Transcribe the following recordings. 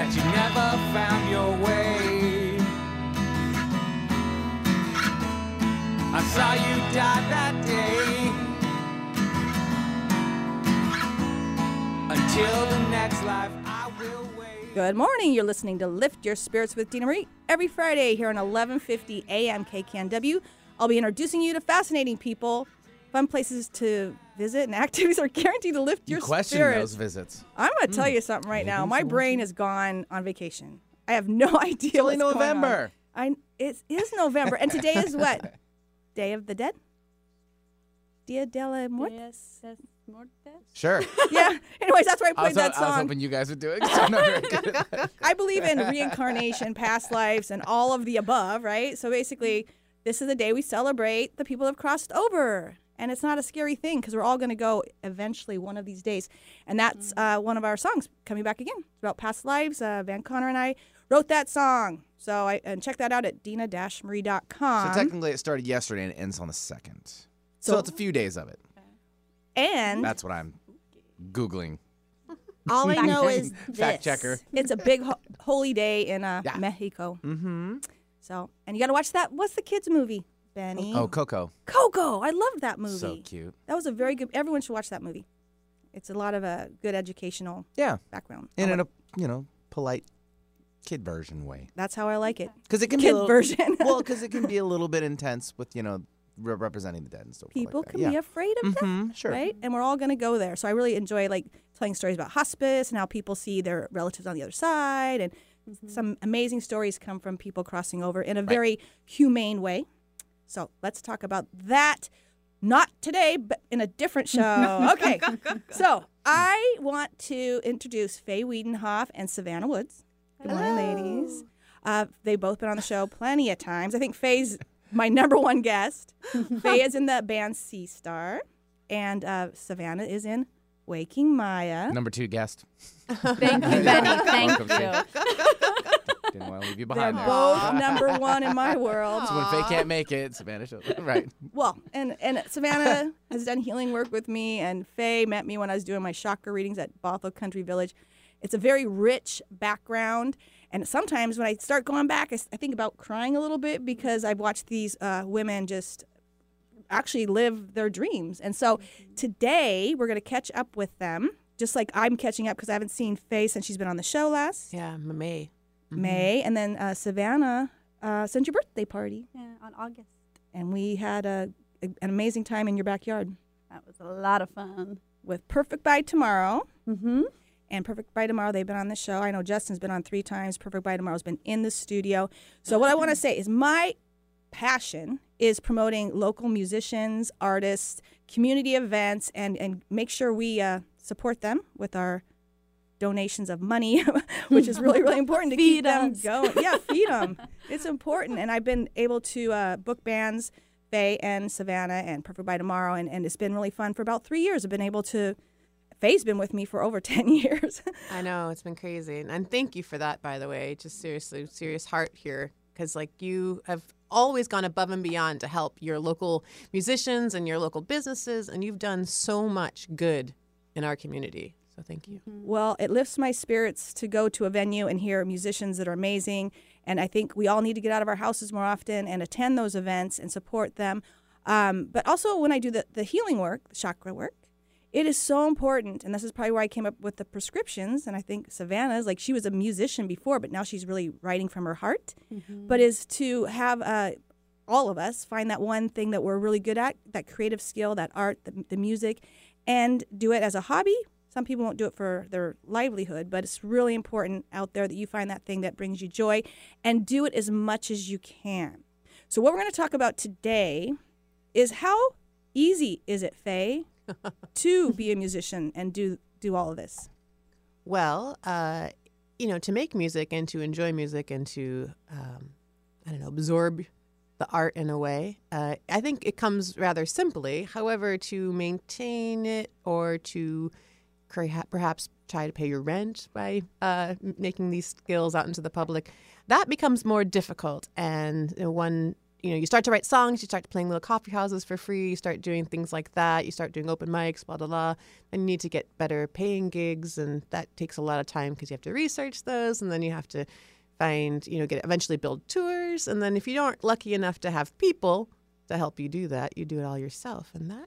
that you never found your way. I saw you die that day. Until the next life, I will wait. Good morning. You're listening to Lift Your Spirits with Dina Marie every Friday here on 1150 AM KCAN-W. I'll be introducing you to fascinating people, fun places to visit, and activities are guaranteed to lift your question spirits. those visits. I'm going to tell you something right now. My brain has gone on vacation. I have no idea It's only what's going on. November. It is November, and today is what? Day of the Dead? Dia de la Muerte? Yes, Mortes. Sure. Yeah. Anyways, that's where I I was, played that I was song. hoping you guys would do it. 'Cause I'm not very good at it. I believe in reincarnation, past lives, and all of the above, right? So basically, this is the day we celebrate the people who have crossed over. And it's not a scary thing because we're all going to go eventually one of these days. And that's one of our songs coming back again. It's about past lives. Van Connor and I wrote that song. So and check that out at dina-marie.com. So technically it started yesterday and it ends on the 2nd. So it's a few days of it. And That's what I'm Googling. all I know is this. Fact checker. It's a big holy day in Mexico. Mm-hmm. So, and you got to watch that. What's the kids' movie, Benny? Oh, Coco. Coco. I love that movie. So cute. That was a very good. Everyone should watch that movie. It's a lot of a good educational Yeah. background. And in a, polite kid version way. That's how I like it. Because it can be Kid a little, version. Well, because it can be a little bit intense with, representing the dead and stuff People like that. can be afraid of that, Mm-hmm. Sure. right? And we're all going to go there. So I really enjoy telling stories about hospice and how people see their relatives on the other side, and some amazing stories come from people crossing over in a very humane way. So let's talk about that. Not today, but in a different show. Okay. So I want to introduce Faye Wiedenhoff and Savannah Woods. Good morning, ladies. They've both been on the show plenty of times. I think Faye's my number one guest. Faye is in the band Sea Star, and Savannah is in Waking Maya. Number 2 guest. Thank you, Benny. Thank Welcome, you. Didn't want to leave you They're behind there. both number one in my world. So when Faye can't make it, Savannah should. Right. Well, and Savannah has done healing work with me, and Faye met me when I was doing my chakra readings at Bothell Country Village. It's a very rich background, and sometimes when I start going back, I think about crying a little bit because I've watched these women just actually live their dreams. And so today we're going to catch up with them, just like I'm catching up because I haven't seen Faye since she's been on the show last Yeah, May. May. And then Savannah sent your birthday party, Yeah, on August. and we had an amazing time in your backyard That was a lot of fun. with Perfect by Tomorrow. Mm-hmm. And Perfect by Tomorrow, they've been on the show. I know Justin's been on 3 times. Perfect by Tomorrow's been in the studio. So what I want to say is my passion is promoting local musicians, artists, community events, and make sure we support them with our donations of money, which is really, really important to keep them going. Yeah, feed them. It's important. And I've been able to book bands, Faye and Savannah and Perfect by Tomorrow, and it's been really fun. For about 3 years, I've been able to. Faye's been with me for over 10 years. I know, it's been crazy. And thank you for that, by the way. Just seriously, serious heart here. Because, you have always gone above and beyond to help your local musicians and your local businesses. And you've done so much good in our community. So thank you. Well, it lifts my spirits to go to a venue and hear musicians that are amazing. And I think we all need to get out of our houses more often and attend those events and support them. But also when I do the healing work, the chakra work, it is so important. And this is probably where I came up with the prescriptions. And I think Savannah's, she was a musician before, but now she's really writing from her heart. Mm-hmm. But is to have all of us find that one thing that we're really good at, that creative skill, that art, the music, and do it as a hobby. Some people won't do it for their livelihood, but it's really important out there that you find that thing that brings you joy and do it as much as you can. So what we're going to talk about today is how easy is it, Faye, to be a musician and do all of this? Well, to make music and to enjoy music and to, absorb the art in a way, I think it comes rather simply. However, to maintain it or to perhaps try to pay your rent by making these skills out into the public, that becomes more difficult. And one you start to write songs, you start playing little coffee houses for free, you start doing things like that, you start doing open mics, blah, blah, blah. Then you need to get better paying gigs, and that takes a lot of time because you have to research those, and then you have to find, eventually build tours. And then if you aren't lucky enough to have people to help you do that, you do it all yourself. And that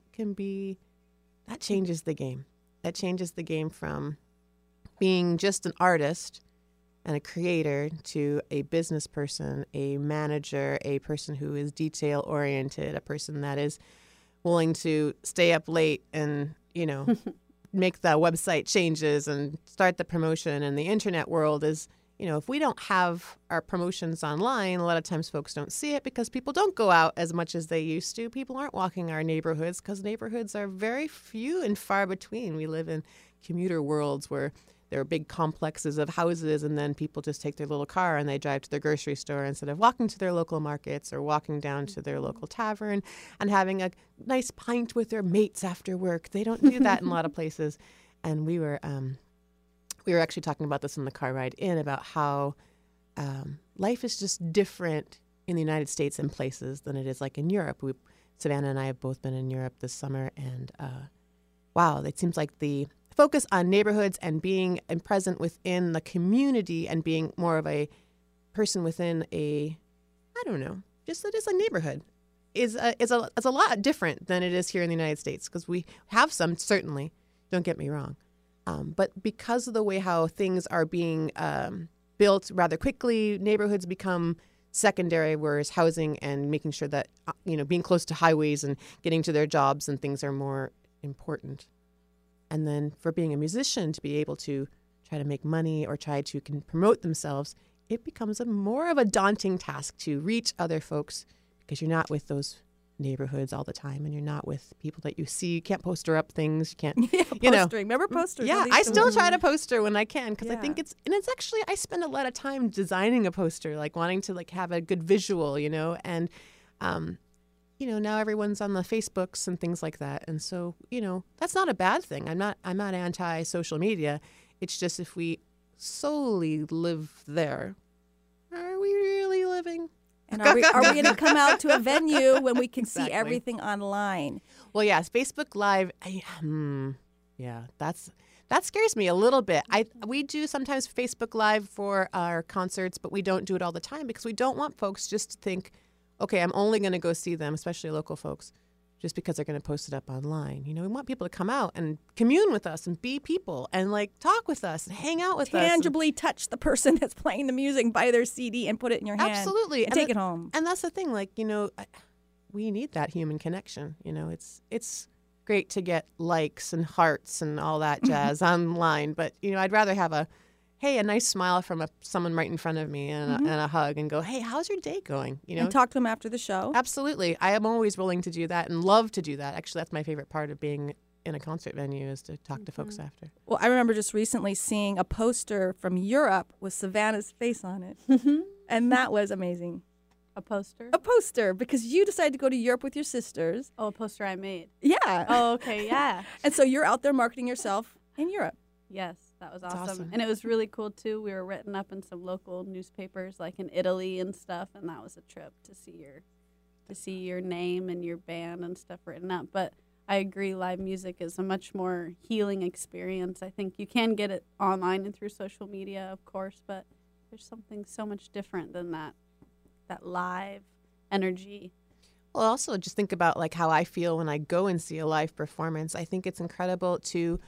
changes the game. That changes the game from being just an artist and a creator to a business person, a manager, a person who is detail oriented, a person that is willing to stay up late and, make the website changes and start the promotion. And the internet world is, if we don't have our promotions online, a lot of times folks don't see it because people don't go out as much as they used to. People aren't walking our neighborhoods because neighborhoods are very few and far between. We live in commuter worlds where there are big complexes of houses, and then people just take their little car and they drive to their grocery store instead of walking to their local markets or walking down to their local tavern and having a nice pint with their mates after work. They don't do that in a lot of places. And we were actually talking about this in the car ride in, about how life is just different in the United States and places than it is like in Europe. Savannah and I have both been in Europe this summer, and wow, it seems like the focus on neighborhoods and being present within the community and being more of a person within just that is a neighborhood is a lot different than it is here in the United States, because we have some, certainly, don't get me wrong. But because of the way how things are being built rather quickly, neighborhoods become secondary, whereas housing and making sure that, being close to highways and getting to their jobs and things are more important. And then for being a musician to be able to try to make money or try to promote themselves, it becomes more of a daunting task to reach other folks because you're not with those neighborhoods all the time, and you're not with people that you see. You can't poster up things. You can't, postering. Remember posters? Yeah, I still try to poster when I can, because I think it's actually, I spend a lot of time designing a poster, like wanting to have a good visual, and now everyone's on the Facebooks and things like that. And so, that's not a bad thing. I'm not anti-social media. It's just, if we solely live there, are we really living? And are we going to come out to a venue when we can Exactly. see everything online? Well, yes, Facebook Live. That scares me a little bit. We do sometimes Facebook Live for our concerts, but we don't do it all the time because we don't want folks just to think, okay, I'm only going to go see them, especially local folks, just because they're going to post it up online. We want people to come out and commune with us and be people and talk with us and hang out with us. Tangibly touch the person that's playing the music, buy their CD and put it in your hand. Absolutely. And take it home. And that's the thing, we need that human connection. It's great to get likes and hearts and all that jazz online, but I'd rather have a nice smile from someone right in front of me and a hug, and go, hey, how's your day going? And talk to them after the show. Absolutely. I am always willing to do that and love to do that. Actually, that's my favorite part of being in a concert venue, is to talk to folks after. Well, I remember just recently seeing a poster from Europe with Savannah's face on it. And that was amazing. A poster? A poster, because you decided to go to Europe with your sisters. Oh, a poster I made. Yeah. Oh, okay, yeah. And so you're out there marketing yourself in Europe. Yes, that was That's awesome. And it was really cool, too. We were written up in some local newspapers, like in Italy and stuff, and that was a trip to see your name and your band and stuff written up. But I agree, live music is a much more healing experience. I think you can get it online and through social media, of course, but there's something so much different than that live energy. Well, also just think about how I feel when I go and see a live performance. I think it's incredible to,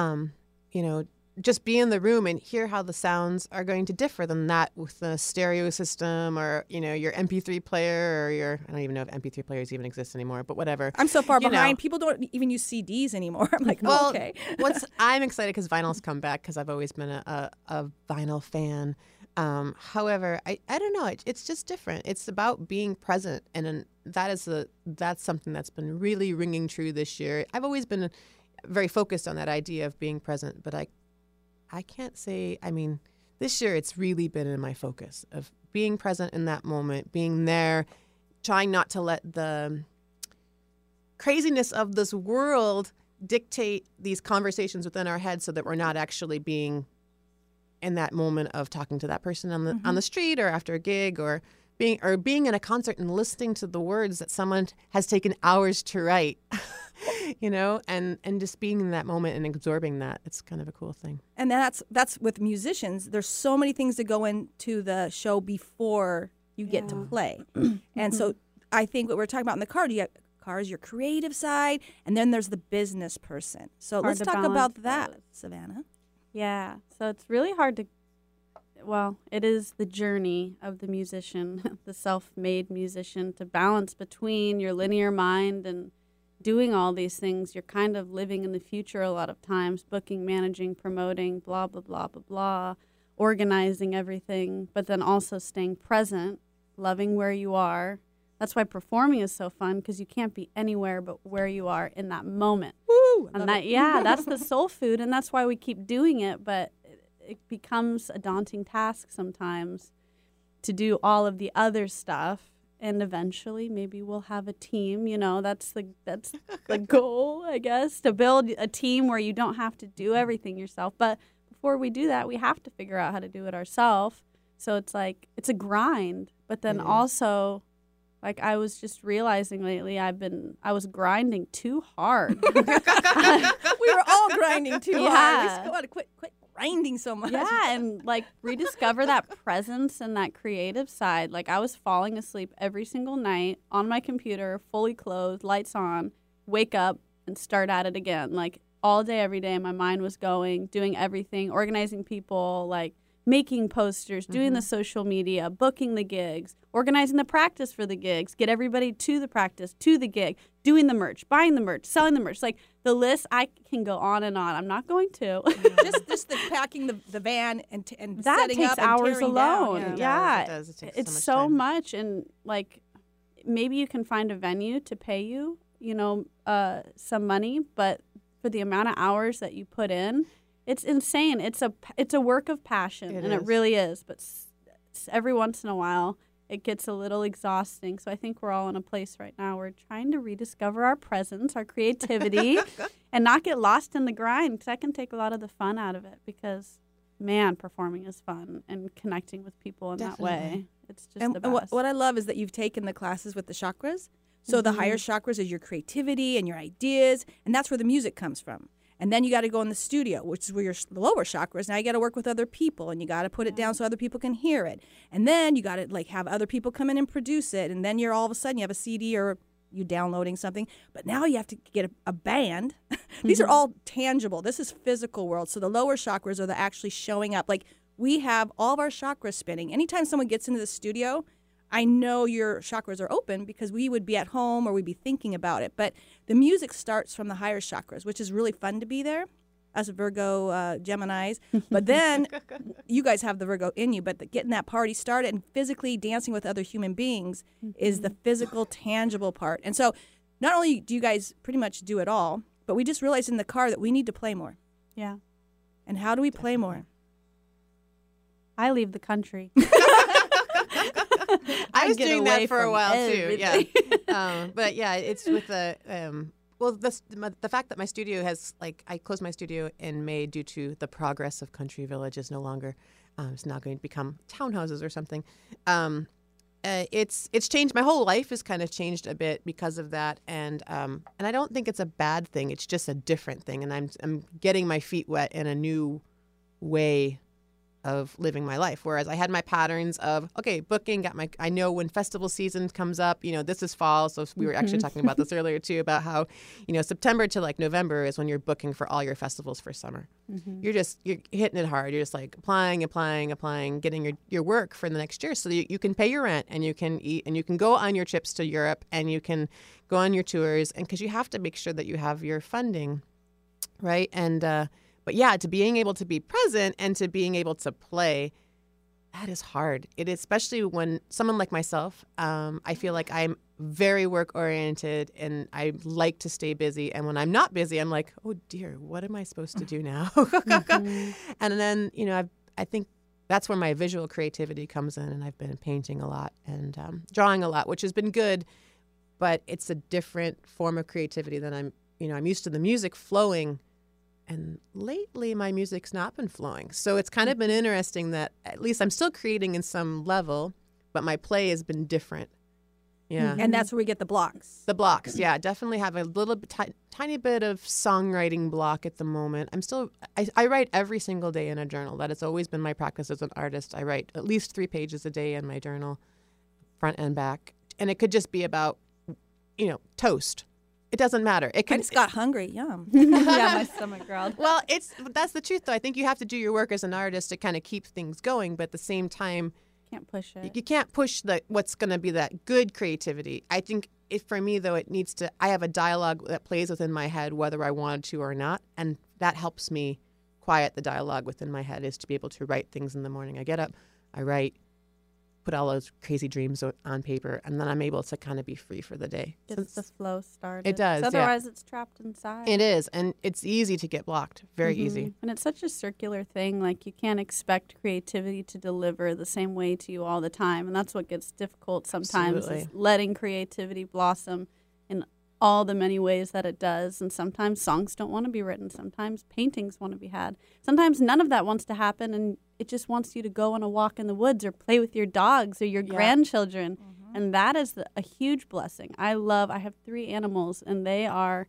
just be in the room and hear how the sounds are going to differ than that with the stereo system or, your MP3 player or I don't even know if MP3 players even exist anymore, but whatever. I'm so far behind. People don't even use CDs anymore. I'm like, well, okay. I'm excited because vinyl's come back, because I've always been a vinyl fan. However, I don't know. It's just different. It's about being present, and that's something that's been really ringing true this year. I've always been very focused on that idea of being present, but I can't say. I mean, this year it's really been in my focus of being present in that moment, being there, trying not to let the craziness of this world dictate these conversations within our heads, so that we're not actually being in that moment of talking to that person on the street or after a gig or being in a concert and listening to the words that someone has taken hours to write, and just being in that moment and absorbing that. It's kind of a cool thing. And that's with musicians. There's so many things that go into the show before you get to play. And so I think what we're talking about in the car, you have cars, your creative side, and then there's the business person. So let's talk about that, Savannah. Yeah. So it's really hard to, it is the journey of the musician, the self-made musician, to balance between your linear mind and doing all these things. You're kind of living in the future a lot of times, booking, managing, promoting, blah, blah, blah, blah, blah, organizing everything, but then also staying present, loving where you are. That's why performing is so fun, because you can't be anywhere but where you are in that moment. Woo! And that's the soul food, and that's why we keep doing it, but it becomes a daunting task sometimes to do all of the other stuff. And eventually maybe we'll have a team, that's the goal, I guess, to build a team where you don't have to do everything yourself. But before we do that, we have to figure out how to do it ourselves. So it's like, it's a grind. But then also, like, I was just realizing lately, I was grinding too hard. We were all grinding too hard. We got to quit grinding so much. Yeah, and like rediscover that presence and that creative side. Like, I was falling asleep every single night on my computer, fully clothed, lights on, wake up and start at it again. Like, all day, every day, my mind was going, doing everything, organizing people, like making posters, doing the social media, booking the gigs, organizing the practice for the gigs, get everybody to the practice, to the gig, doing the merch, buying the merch, selling the merch. Like, the list, I can go on and on. I'm not going to. just the packing the van and that setting takes up and hours tearing alone. down. Yeah, it does. It takes it's so much. And like, maybe you can find a venue to pay you, some money, but for the amount of hours that you put in, it's insane. It's a work of passion, it really is. But every once in a while, it gets a little exhausting. So I think we're all in a place right now. We're trying to rediscover our presence, our creativity, and not get lost in the grind, because that can take a lot of the fun out of it. Because, man, performing is fun, and connecting with people in that way. It's just the best. What I love is that you've taken the classes with the chakras. So the higher chakras is your creativity and your ideas, and that's where the music comes from. And then you got to go in the studio, which is where your lower chakras. Now you got to work with other people, and you got to put it down so other people can hear it. And then you got to like have other people come in and produce it. And then you're all of a sudden you have a CD or you downloading something. But now you have to get a band. These are all tangible. This is physical world. So the lower chakras are the actually showing up. Like, we have all of our chakras spinning. Anytime someone gets into the studio, I know your chakras are open, because we would be at home or we'd be thinking about it. But the music starts from the higher chakras, which is really fun to be there as Virgo Geminis. But then you guys have the Virgo in you, but getting that party started and physically dancing with other human beings is the physical, tangible part. And so not only do you guys pretty much do it all, but we just realized in the car that we need to play more. Yeah. And how do we play more? I leave the country. I was get doing away that for a from while everything. too. Yeah, but yeah, it's with the the fact that my studio has, like, I closed my studio in May due to the progress of Country Village is no longer. It's now going to become townhouses or something. It's changed. My whole life has kind of changed a bit because of that, and I don't think it's a bad thing. It's just a different thing, and I'm getting my feet wet in a new way of living my life. Whereas I had my patterns of, okay, booking, I know when festival season comes up, this is fall. So we were actually talking about this earlier too, about how, September to like November is when you're booking for all your festivals for summer. You're hitting it hard. You're just like applying, getting your work for the next year so you can pay your rent, and you can eat, and you can go on your trips to Europe, and you can go on your tours, and because you have to make sure that you have your funding, right? And but yeah, to being able to be present and to being able to play, that is hard. It is, especially when someone like myself, I feel like I'm very work oriented and I like to stay busy. And when I'm not busy, I'm like, oh dear, what am I supposed to do now? And then, I think that's where my visual creativity comes in. And I've been painting a lot and drawing a lot, which has been good, but it's a different form of creativity than I'm used to the music flowing. And lately, my music's not been flowing. So it's kind of been interesting that at least I'm still creating in some level, but my play has been different. Yeah. And that's where we get the blocks. The blocks, yeah, definitely have a little tiny bit of songwriting block at the moment. I write every single day in a journal. That has always been my practice as an artist. I write at least 3 pages a day in my journal, front and back. And it could just be about, toast. It doesn't matter. I just got hungry. Yum. Yeah, my stomach growled. Well, that's the truth, though. I think you have to do your work as an artist to kind of keep things going, but at the same time, Can't push it. you can't push what's going to be that good creativity. I think for me, though, I have a dialogue that plays within my head whether I wanted to or not, and that helps me quiet the dialogue within my head, is to be able to write things in the morning. I get up, I write, put all those crazy dreams on paper, and then I'm able to kind of be free for the day. Gets the flow started. It does, yeah. Otherwise, it's trapped inside. It is, and it's easy to get blocked. Very easy. And it's such a circular thing. Like, you can't expect creativity to deliver the same way to you all the time. And that's what gets difficult sometimes, Absolutely. is letting creativity blossom in all the many ways that it does. And sometimes songs don't want to be written. Sometimes paintings want to be had. Sometimes none of that wants to happen, and it just wants you to go on a walk in the woods or play with your dogs or your grandchildren. And that is a huge blessing. I have 3 animals, and they're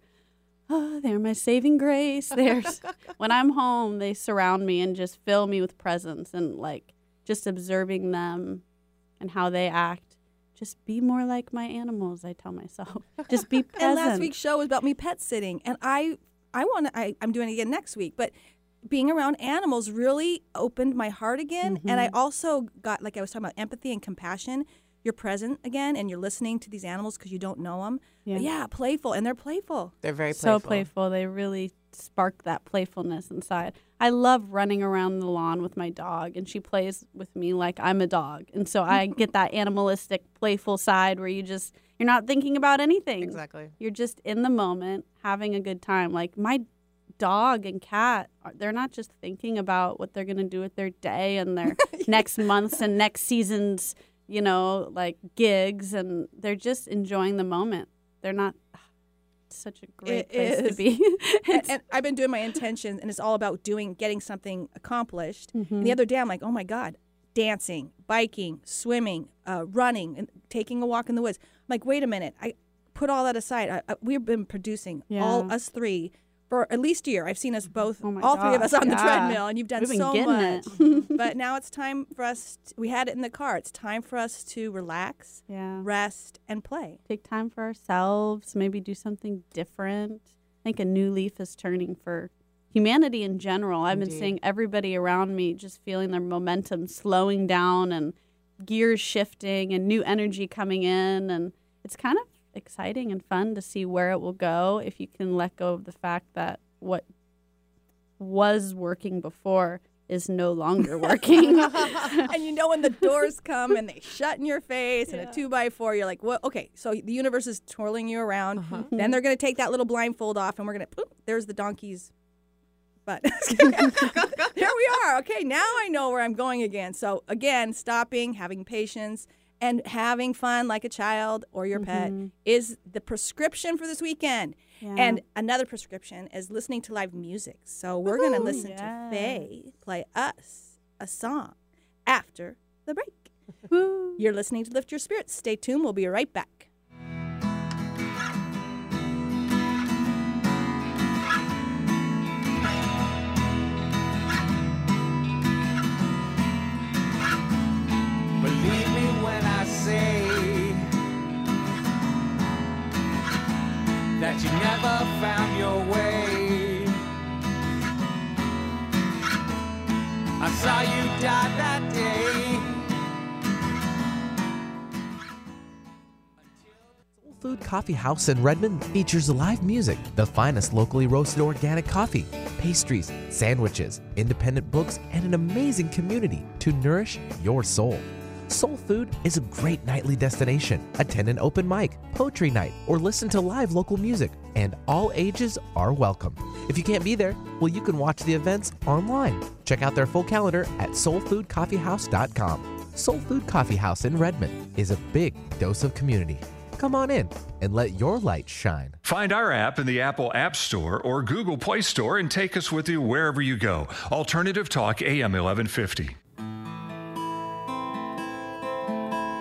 my saving grace. When I'm home, they surround me and just fill me with presence, and like just observing them and how they act. Just be more like my animals, I tell myself. Just be present. And last week's show was about me pet sitting, and I'm doing it again next week, but being around animals really opened my heart again. And I also got, like I was talking about, empathy and compassion. You're present again, and you're listening to these animals because you don't know them. Yeah, playful, and they're playful. They're very playful. So playful. They really spark that playfulness inside. I love running around the lawn with my dog, and she plays with me like I'm a dog. And so I get that animalistic, playful side where you're not thinking about anything. Exactly. You're just in the moment, having a good time. Like, my dog and cat, they're not just thinking about what they're going to do with their day and their next month's and next season's, like gigs, and they're just enjoying the moment. They're not such a great place to be. and I've been doing my intentions, and it's all about getting something accomplished. And the other day, I'm like, oh my God, dancing, biking, swimming, running, and taking a walk in the woods. I'm like, wait a minute. I put all that aside. We've been producing, all us 3, for at least a year. I've seen us both, all 3 of us on the treadmill, and you've done so much. But now it's time for us, we had it in the car, it's time for us to relax, rest, and play. Take time for ourselves, maybe do something different. I think a new leaf is turning for humanity in general. I've been seeing everybody around me just feeling their momentum slowing down and gears shifting and new energy coming in, and it's kind of exciting and fun to see where it will go if you can let go of the fact that what was working before is no longer working. And when the doors come and they shut in your face and a 2x4, you're like, well, okay, so the universe is twirling you around. Then they're going to take that little blindfold off, and we're going to, there's the donkey's butt. There we are. Okay, now I know where I'm going again. So again, stopping, having patience, and having fun like a child or your pet is the prescription for this weekend. And another prescription is listening to live music. So we're going to listen to Faye play us a song after the break. You're listening to Lift Your Spirits. Stay tuned. We'll be right back. Believe me when I say that you never found your way. I saw you die that day. Soul Food Coffee House in Redmond features live music, the finest locally roasted organic coffee, pastries, sandwiches, independent books, and an amazing community to nourish your soul. Soul Food is a great nightly destination. Attend an open mic, poetry night, or listen to live local music, and all ages are welcome. If you can't be there, well, you can watch the events online. Check out their full calendar at soulfoodcoffeehouse.com. Soul Food Coffee House in Redmond is a big dose of community. Come on in and let your light shine. Find our app in the Apple App Store or Google Play Store and take us with you wherever you go. Alternative Talk AM 1150.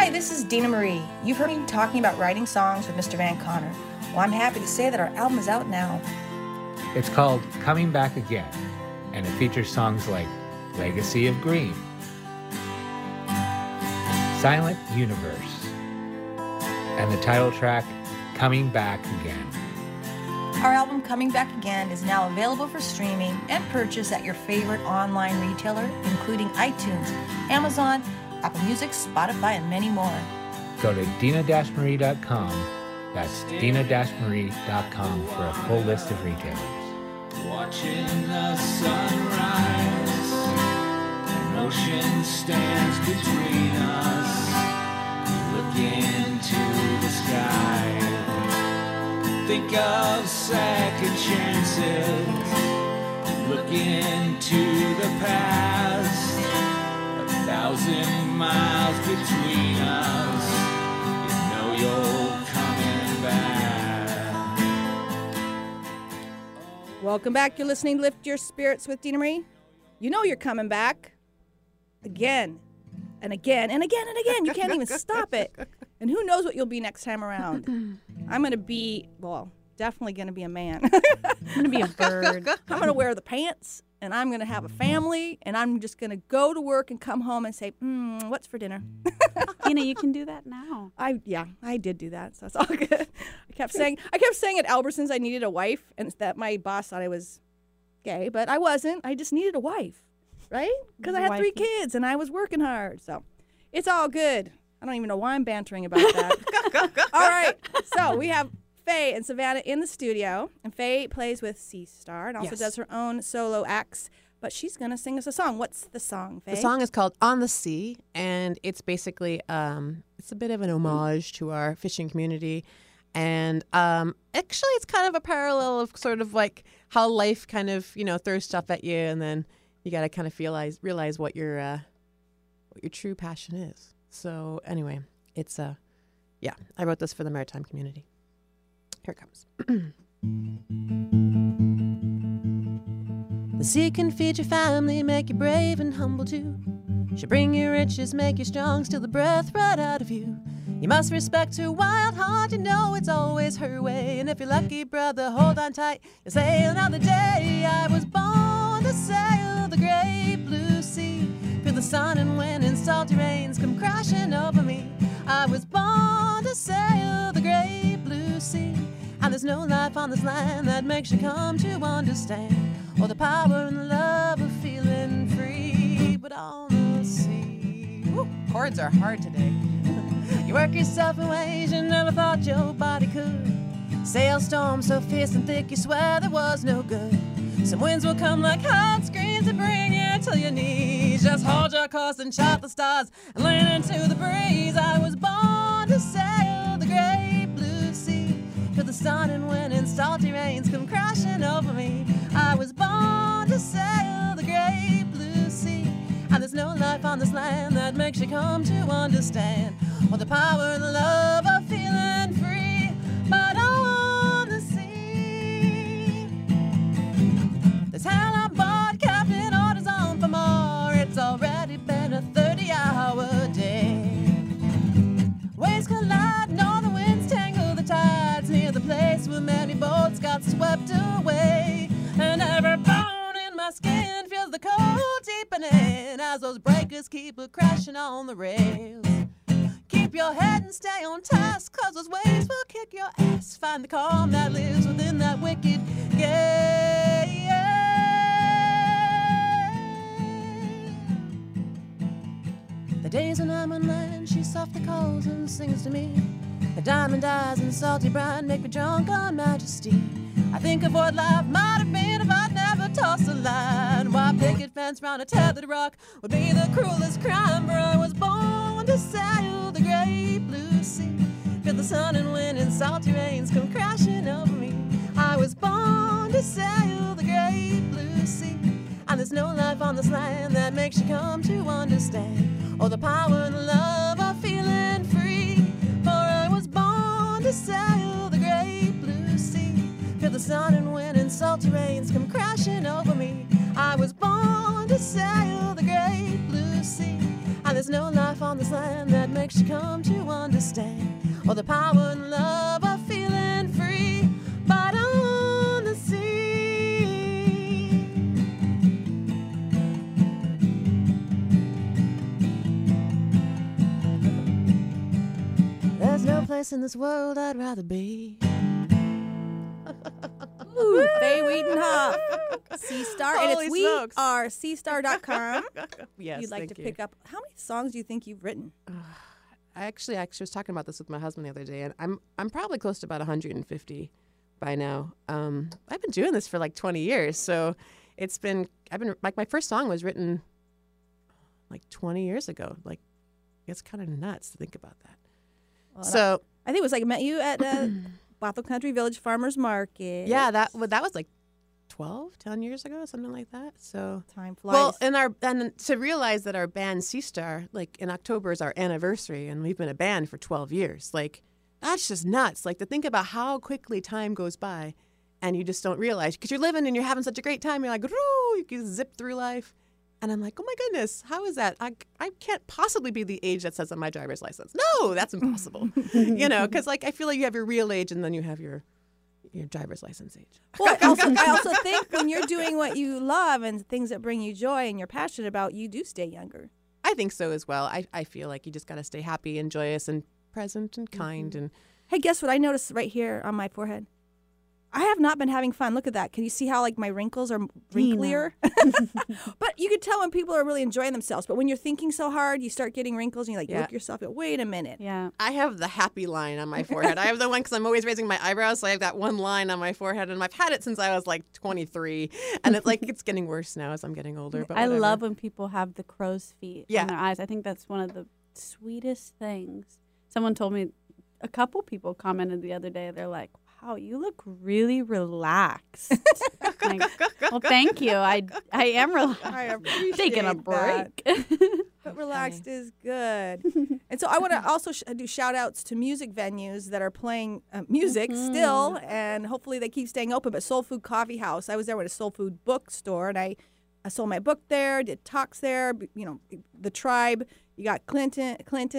Hi, this is Dina Marie. You've heard me talking about writing songs with Mr. Van Connor. Well, I'm happy to say that our album is out now. It's called Coming Back Again, and it features songs like Legacy of Green, Silent Universe, and the title track, Coming Back Again. Our album, Coming Back Again, is now available for streaming and purchase at your favorite online retailer, including iTunes, Amazon, Apple Music, Spotify, and many more. Go to dina-marie.com. That's dina-marie.com for a full list of retailers. Watching the sunrise, an ocean stands between us. Look into the sky. Think of second chances. Look into the past. 1,000 miles between us. You know you're coming back. Welcome back. You're listening to Lift Your Spirits with Dina Marie. You know you're coming back again and again and again and again. You can't even stop it. And who knows what you'll be next time around. I'm going to be, well, definitely going to be a man. I'm going to be a bird. I'm going to wear the pants, and I'm going to have a family, and I'm just going to go to work and come home and say, what's for dinner? You can do that now. I did do that, so it's all good. I kept saying at Albertsons I needed a wife, and that my boss thought I was gay, but I wasn't. I just needed a wife, right? Because I had 3 kids, and I was working hard, so it's all good. I don't even know why I'm bantering about that. All right, so we have Faye and Savannah in the studio, and Faye plays with Sea Star and also does her own solo acts, but she's going to sing us a song. What's the song, Faye? The song is called On the Sea, and it's basically, it's a bit of an homage to our fishing community, and actually it's kind of a parallel of sort of like how life kind of, throws stuff at you, and then you got to kind of realize what your true passion is. So anyway, it's I wrote this for the maritime community. Here it comes. The sea can feed your family, make you brave and humble too. She'll bring you riches, make you strong, steal the breath right out of you. You must respect her wild heart, you know it's always her way. And if you're lucky, brother, hold on tight, you'll sail another day. I was born to sail the great blue sea. Feel the sun and wind and salty rains come crashing over me. I was born to sail the great blue sea. And there's no life on this land that makes you come to understand all the power and the love of feeling free. But on the sea, chords are hard today. You work yourself in ways you never thought your body could. Sail storms so fierce and thick you swear there was no good. Some winds will come like hot screams and bring you to your knees. Just hold your course and chart the stars and lean into the breeze. I was born to sail the great blue sea. Feel the sun and wind and salty rains come crashing over me. I was born to sail the great blue sea. And there's no life on this land that makes you come to understand all the power and the love of feeling free. But on the sea, there's hell on board, Captain orders on for more. It's already been a 30-hour day. Waves collide, northern winds tangle the tides near the place where many boats got swept away. And every bone in my skin feels the cold deepening as those breakers keep crashing on the rails. Keep your head and stay on task, cause those waves will kick your ass. Find the calm that lives within that wicked gale. The days when I'm on land, she softly calls and sings to me. The diamond eyes and salty brine make me drunk on majesty. I think of what life might have been if I'd never tossed a line. Why picket fence round a tethered rock would be the cruelest crime. For I was born to sail the great blue sea. Feel the sun and wind and salty rains come crashing over me. I was born to sail the great blue sea. And there's no life on this land that makes you come to understand all the power and the love of feeling free. For I was born to sail the great blue sea. Feel the sun and wind and salty rains come crashing over me. I was born to sail the great blue sea. And there's no life on on this land that makes you come to understand all the power and love of feeling free, but on the sea. There's no place in this world I'd rather be. Ooh, Faye Wiedenhoff, Sea Star, and Holy it's smokes. seastar.com. Yes, You'd like to thank you. pick up. How many songs do you think you've written? I actually was talking about this with my husband the other day, and I'm probably close to about 150 by now. I've been doing this for like 20 years, so I've been like, my first song was written like 20 years ago. Like, it's kind of nuts to think about that. Well, So I think it was like I met you at Bothell Country Village Farmers Market. yeah, that was like 10 years ago, something like that. So Time flies. well, and to realize that our band Sea Star, like in October is our anniversary, and we've been a band for 12 years. Like, that's just nuts. Like, to think about how quickly time goes by, and you just don't realize because you're living and you're having such a great time. You're like, "Woo," you can zip through life, and I'm like, oh my goodness, how is that? I can't possibly be the age that says on my driver's license. No, that's impossible. Because like I feel like you have your real age and then you have your driver's license age. Well, I also think when you're doing what you love and things that bring you joy and you're passionate about, you do stay younger. I think so as well. I feel like you just got to stay happy and joyous and present and kind. And Hey, guess what I noticed right here on my forehead? I have not been having fun. Look at that. Can you see how like my wrinkles are wrinklier? But you can tell when people are really enjoying themselves. But when you're thinking so hard, you start getting wrinkles and you like look yourself. Wait a minute. Yeah. I have the happy line on my forehead. I have the one because I'm always raising my eyebrows, so I have that one line on my forehead, and I've had it since I was like 23, and it's getting worse now as I'm getting older. But I whatever. love when people have the crow's feet Yeah. on their eyes. I think that's one of the sweetest things. Someone told me, a couple people commented the other day, they're like, wow, you look really relaxed. Like, well, thank you. I am relaxed. I appreciate Taking a that. break. But relaxed is good. And so I want to also do shout outs to music venues that are playing music still, and hopefully they keep staying open. But Soul Food Coffee House, I was there with a Soul Food bookstore, and I sold my book there, did talks there. The Tribe. You got Clinton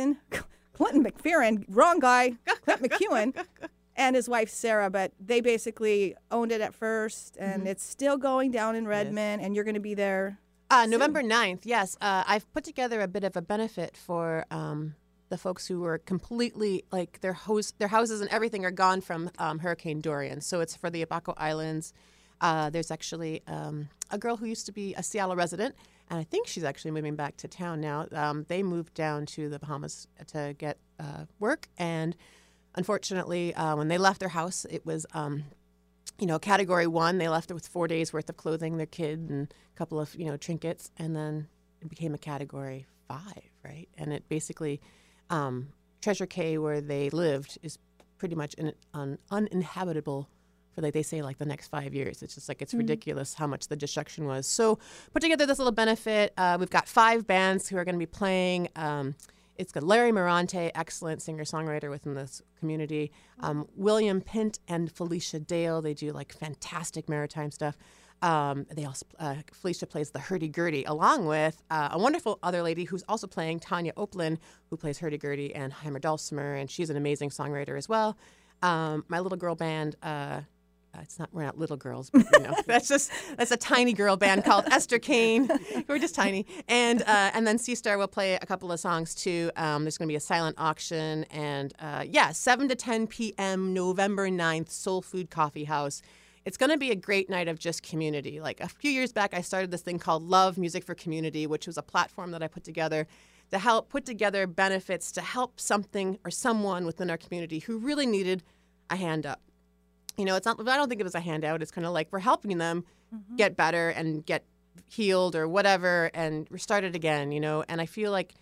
McPherson, wrong guy, Clint McEwen, and his wife Sarah. But they basically owned it at first, and it's still going down in Redmond, and you're going to be there. November 9th, yes. I've put together a bit of a benefit for the folks who were completely, like, their houses and everything are gone from Hurricane Dorian. So it's for the Abaco Islands. There's actually a girl who used to be a Seattle resident, and I think she's actually moving back to town now. They moved down to the Bahamas to get work, and unfortunately, when they left their house, it was Category 1. They left it with 4 days worth of clothing, their kid, and a couple of trinkets, and then it became a Category 5, right? And it basically, Treasure Cay, where they lived, is pretty much uninhabitable for, like they say, like the next 5 years. It's just like it's ridiculous how much the destruction was. So put together this little benefit. We've got 5 bands who are going to be playing. It's got Larry Morante, excellent singer-songwriter within this community. William Pint and Felicia Dale, they do like fantastic maritime stuff. They also Felicia plays the hurdy-gurdy, along with a wonderful other lady who's also playing, Tanya Oplin, who plays hurdy-gurdy and Heimer Dulcimer, and she's an amazing songwriter as well. My little girl band. We're not little girls, but that's a tiny girl band called Esther Kane. We're just tiny. And then Sea Star will play a couple of songs too. There's going to be a silent auction, and 7 to 10 p.m. November 9th, Soul Food Coffee House. It's going to be a great night of just community. Like a few years back, I started this thing called Love Music for Community, which was a platform that I put together to help put together benefits to help something or someone within our community who really needed a hand up. It's not. I don't think it was a handout. It's kind of like we're helping them get better and get healed or whatever and restart it again. And I feel like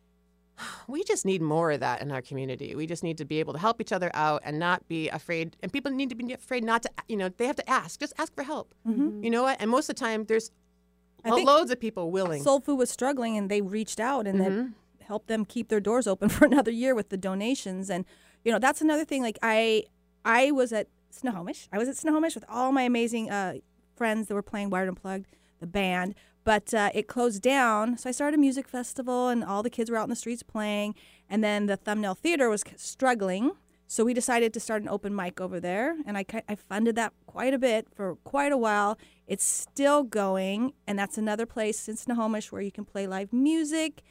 we just need more of that in our community. We just need to be able to help each other out and not be afraid. And people need to be afraid not to. They have to ask. Just ask for help. You know what? And most of the time, there's loads of people willing. Soul Food was struggling, and they reached out and then helped them keep their doors open for another year with the donations. And that's another thing. Like I was at Snohomish. I was at Snohomish with all my amazing friends that were playing Wired Unplugged, the band. But it closed down, so I started a music festival, and all the kids were out in the streets playing. And then the Thumbnail Theater was struggling, so we decided to start an open mic over there. And I funded that quite a bit for quite a while. It's still going, and that's another place in Snohomish where you can play live music.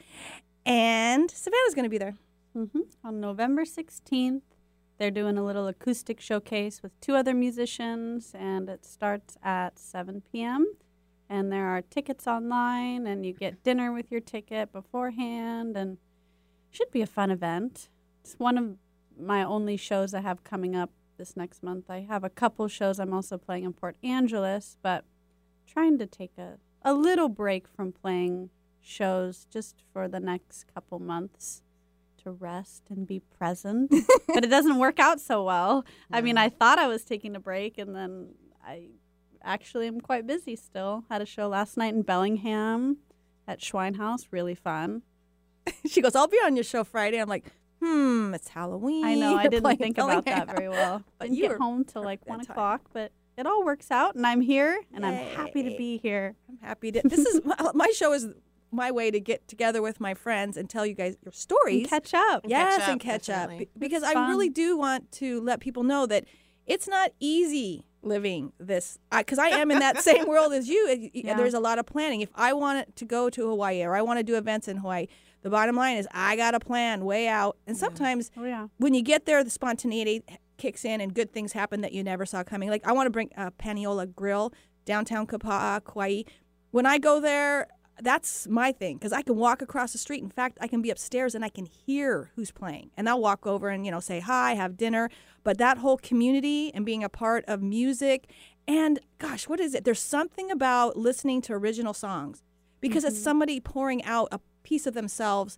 And Savannah's going to be there. On November 16th, they're doing a little acoustic showcase with 2 other musicians, and it starts at 7 p.m., and there are tickets online, and you get dinner with your ticket beforehand, and should be a fun event. It's one of my only shows I have coming up this next month. I have a couple shows I'm also playing in Port Angeles, but trying to take a little break from playing shows just for the next couple months to rest and be present. But it doesn't work out so well. I mean, I thought I was taking a break, and then I actually am quite busy still. Had a show last night in Bellingham at Schweinhaus. Really fun. She goes, I'll be on your show Friday. I'm like, it's Halloween. I know. I You're didn't playing think about that Bellingham. very well. But Didn't you get were home till like 1 that time. o'clock, but it all works out, and I'm here, and I'm happy to Yay. be here. I'm happy to. This is my show is my way to get together with my friends and tell you guys your stories. And catch up. Yes, catch and up, catch up. definitely. Because It's I fun. really do want to let people know that it's not easy living this. Because I am in that same world as you. Yeah. There's a lot of planning. If I want to go to Hawaii or I want to do events in Hawaii, the bottom line is I got to plan way out. And sometimes Oh, yeah. when you get there, the spontaneity kicks in and good things happen that you never saw coming. Like I want to bring a Paniola Grill downtown Kapa'a, Kauai. When I go there, that's my thing because I can walk across the street. In fact, I can be upstairs and I can hear who's playing. And I'll walk over and, say hi, have dinner. But that whole community and being a part of music and, gosh, what is it? There's something about listening to original songs because it's somebody pouring out a piece of themselves.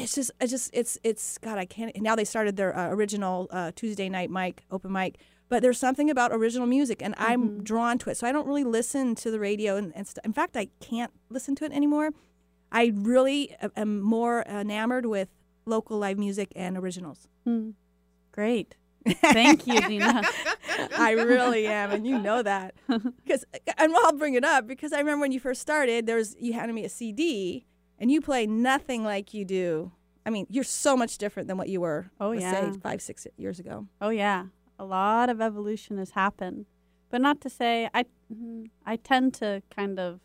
It's God, I can't. Now they started their original Tuesday night open mic. But there's something about original music, and I'm drawn to it. So I don't really listen to the radio and stuff. In fact, I can't listen to it anymore. I really am more enamored with local live music and originals. Great. Thank you, Dina. I really am, and you know that. And I'll bring it up because I remember when you first started, you handed me a CD, and you play nothing like you do. I mean, you're so much different than what you were, let's say, 5-6 years ago. Oh, yeah. A lot of evolution has happened. But not to say, I tend to kind of,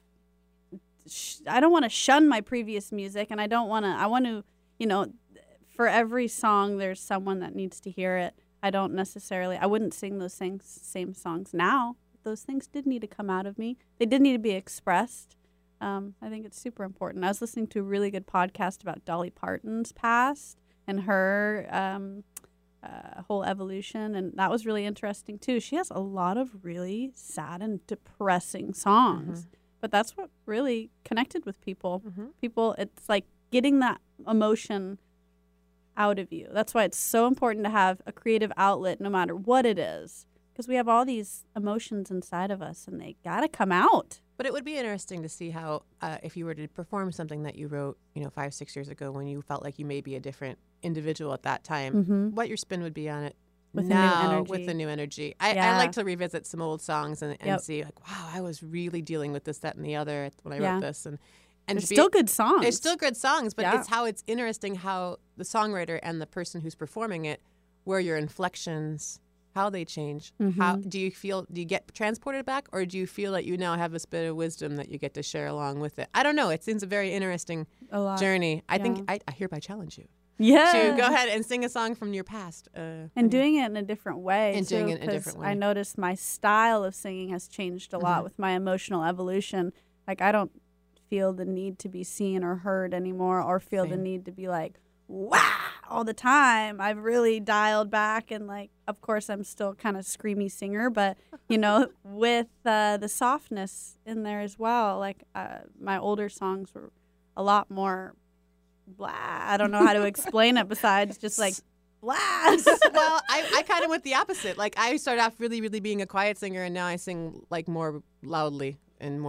I don't want to shun my previous music, and I want to, for every song, there's someone that needs to hear it. I wouldn't sing those same songs now. Those things did need to come out of me. They did need to be expressed. I think it's super important. I was listening to a really good podcast about Dolly Parton's past and her whole evolution, and that was really interesting too. She has a lot of really sad and depressing songs, but that's what really connected with people. People, it's like getting that emotion out of you. That's why it's so important to have a creative outlet no matter what it is, because we have all these emotions inside of us and they gotta come out. But it would be interesting to see how, if you were to perform something that you wrote, 5-6 years ago, when you felt like you may be a different individual at that time, what your spin would be on it With now the with the new energy. I like to revisit some old songs and see, like, wow, I was really dealing with this, that, and the other when I wrote this. And There's still good songs. It's still good songs, but it's interesting how the songwriter and the person who's performing it, where your inflections, how they change. How do you get transported back, or do you feel like you now have this bit of wisdom that you get to share along with it? I don't know. It seems a very interesting journey. I think I hereby challenge you. To go ahead and sing a song from your past. And doing it in a different way. And doing it in a different way. I noticed my style of singing has changed a lot with my emotional evolution. Like, I don't feel the need to be seen or heard anymore, or feel the need to be like, wow, all the time. I've really dialed back, and like, of course, I'm still kind of screamy singer, but with the softness in there as well. Like, my older songs were a lot more blah. I don't know how to explain it besides just like blah. Well, I kind of went the opposite. Like, I started off really, really being a quiet singer, and now I sing like more loudly and more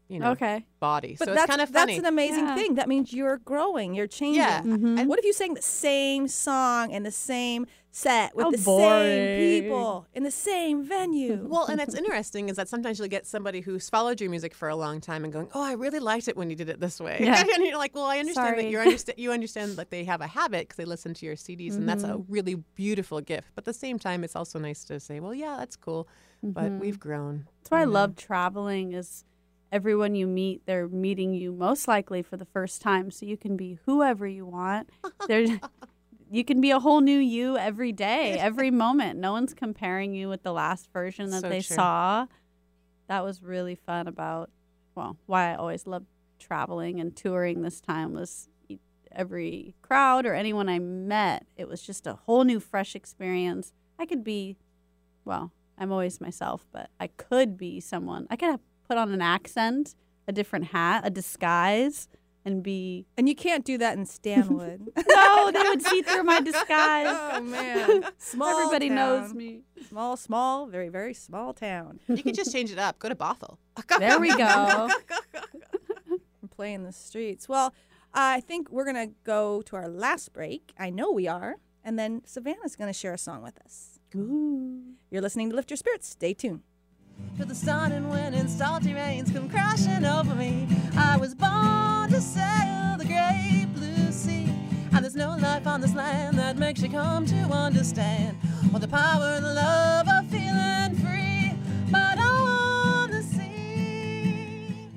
Okay. body. But so it's kind of funny. That's an amazing Yeah. thing. That means you're growing, you're changing. Yeah. Mhm. What if you sang the same song and the same set with How the same boring. people in the same venue? Well, and it's interesting is that sometimes you'll get somebody who's followed your music for a long time and going, "Oh, I really liked it when you did it this way." Yeah. And you're like, "Well, I understand that Sorry. you understand that they have a habit because they listen to your CDs, and that's a really beautiful gift. But at the same time, it's also nice to say, "Well, yeah, that's cool, but we've grown." That's why I love traveling is everyone you meet, they're meeting you most likely for the first time. So you can be whoever you want. You can be a whole new you every day, every moment. No one's comparing you with the last version that So they true. saw. That was really fun about, why I always loved traveling and touring this time was every crowd or anyone I met. It was just a whole new, fresh experience. I could be, I'm always myself, but I could be someone. I could have put on an accent, a different hat, a disguise, and be. And you can't do that in Stanwood. No, they would see through my disguise. Oh, man. Small Everybody town. knows me. Small, very, very small town. You could just change it up. Go to Bothell. There we go. Play in the streets. Well, I think we're going to go to our last break. I know we are. And then Savannah's going to share a song with us. Ooh. You're listening to Lift Your Spirits. Stay tuned. To the sun and wind and salty rains come crashing over me. I was born to sail the great blue sea, and there's no life on this land that makes you come to understand all the power and the love of feeling free. But I want to see.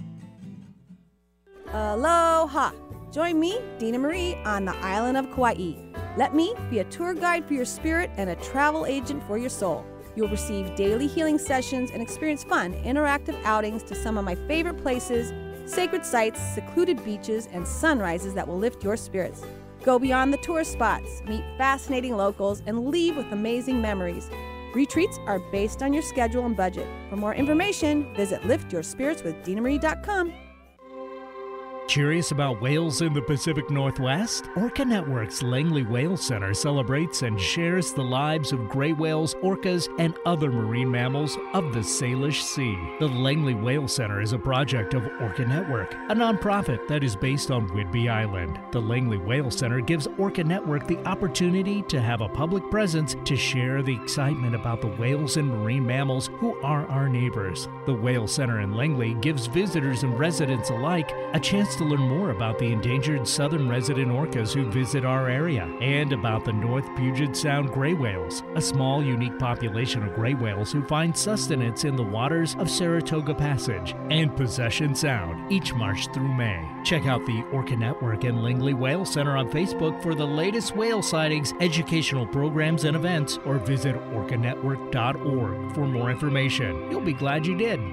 Aloha. Join me, Dina Marie, on the island of Kauai. Let me be a tour guide for your spirit and a travel agent for your soul. You'll receive daily healing sessions and experience fun, interactive outings to some of my favorite places, sacred sites, secluded beaches, and sunrises that will lift your spirits. Go beyond the tourist spots, meet fascinating locals, and leave with amazing memories. Retreats are based on your schedule and budget. For more information, visit liftyourspiritswithdinamarie.com. Curious about whales in the Pacific Northwest? Orca Network's Langley Whale Center celebrates and shares the lives of gray whales, orcas, and other marine mammals of the Salish Sea. The Langley Whale Center is a project of Orca Network, a nonprofit that is based on Whidbey Island. The Langley Whale Center gives Orca Network the opportunity to have a public presence to share the excitement about the whales and marine mammals who are our neighbors. The Whale Center in Langley gives visitors and residents alike a chance to learn more about the endangered southern resident orcas who visit our area and about the North Puget Sound gray whales, a small, unique population of gray whales who find sustenance in the waters of Saratoga Passage and Possession Sound each March through May. Check out the Orca Network and Langley Whale Center on Facebook for the latest whale sightings, educational programs, and events, or visit orcanetwork.org for more information. You'll be glad you did.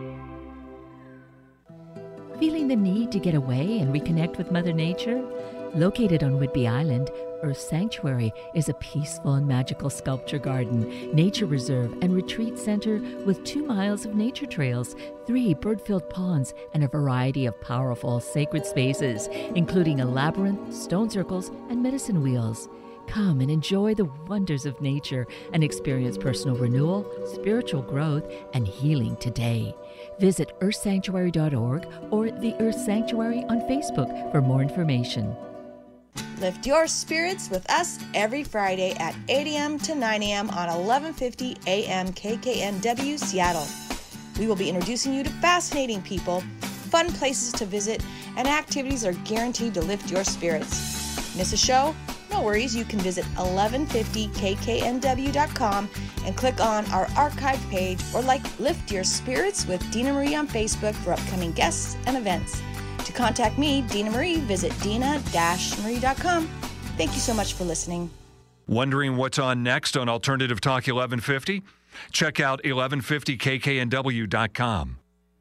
Feeling the need to get away and reconnect with Mother Nature? Located on Whidbey Island, Earth Sanctuary is a peaceful and magical sculpture garden, nature reserve, and retreat center with 2 miles of nature trails, 3 bird-filled ponds, and a variety of powerful sacred spaces, including a labyrinth, stone circles, and medicine wheels. Come and enjoy the wonders of nature and experience personal renewal, spiritual growth, and healing today. Visit earthsanctuary.org or the Earth Sanctuary on Facebook for more information. Lift your spirits with us every Friday at 8 a.m. to 9 a.m. on 1150 a.m. KKNW Seattle. We will be introducing you to fascinating people, fun places to visit, and activities are guaranteed to lift your spirits. Miss a show? No worries, you can visit 1150kknw.com and click on our archive page or like Lift Your Spirits with Dina Marie on Facebook for upcoming guests and events. To contact me, Dina Marie, visit dina-marie.com. Thank you so much for listening. Wondering what's on next on Alternative Talk 1150? Check out 1150kknw.com.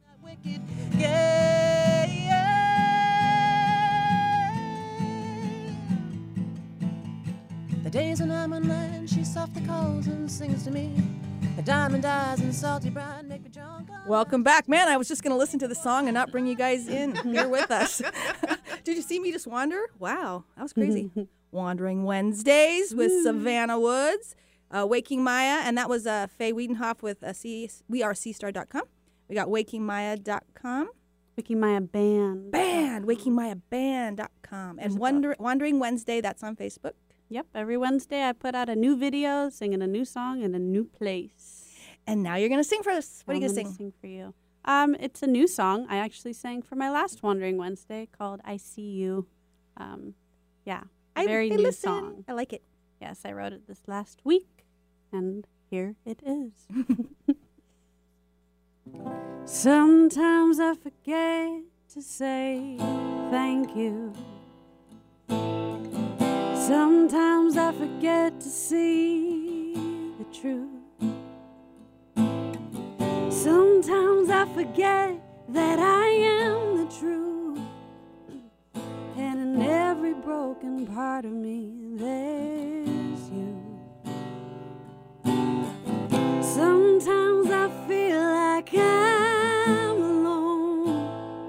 The days when I'm on land, she softly calls and sings to me. The diamond eyes and salty brine make me drunk. Welcome back. Man, I was just going to listen to the song and not bring you guys in here with us. Did you see me just wander? Wow, that was crazy. Wandering Wednesdays with Savannah Woods, Waking Maya, and that was Faye Wiedenhoff with weareseastar.com. We got wakingmaya.com. Waking Maya Band. Wakingmayaband.com. And Wandering Wednesday, that's on Facebook. Yep, every Wednesday I put out a new video, singing a new song in a new place. And now you're going to sing for us. What are you going to sing? Sing for you. It's a new song. I actually sang for my last Wandering Wednesday called I See You. Very new song. I like it. Yes, I wrote it this last week, and here it is. Sometimes I forget to say thank you. Sometimes I forget to see the truth. Sometimes I forget that I am the truth. And in every broken part of me, there's you. Sometimes I feel like I'm alone.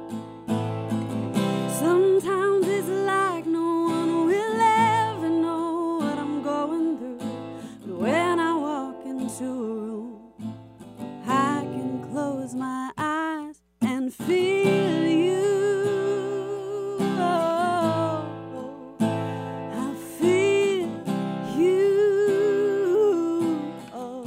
Sometimes it's like no one will ever know what I'm going through. But when I walk into a room, I can close my eyes and feel you. Oh, I feel you. Oh,